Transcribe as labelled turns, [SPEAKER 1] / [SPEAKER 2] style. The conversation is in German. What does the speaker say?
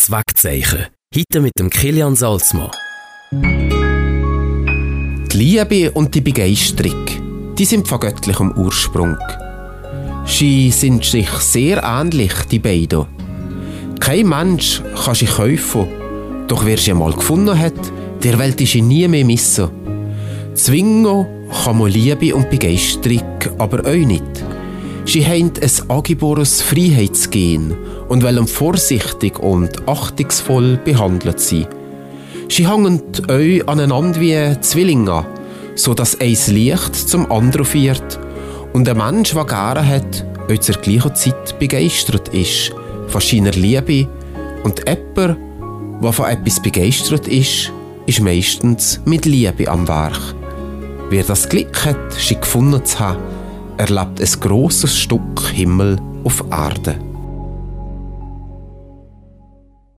[SPEAKER 1] Herz wegzeichnen. Heute mit dem Kilian Salzmann.
[SPEAKER 2] Die Liebe und die Begeisterung, die sind von göttlichem Ursprung. Sie sind sich sehr ähnlich, die beiden. Kein Mensch kann sie kaufen, doch wer sie einmal gefunden hat, der Welt ist sie nie mehr missen. Zwingen kann man Liebe und Begeisterung aber auch nicht. Sie haben ein angeborenes Freiheitsgen und wollen vorsichtig und achtungsvoll behandelt sein. Sie hängen euch aneinander wie Zwillinge, sodass eins Licht zum anderen führt und ein Mensch, der gerne hat, euch zur gleichen Zeit begeistert ist von seiner Liebe und jemand, der von etwas begeistert ist meistens mit Liebe am Werk. Wer das Glück hat, sie gefunden zu haben, erlebt ein grosses Stück Himmel auf Erde.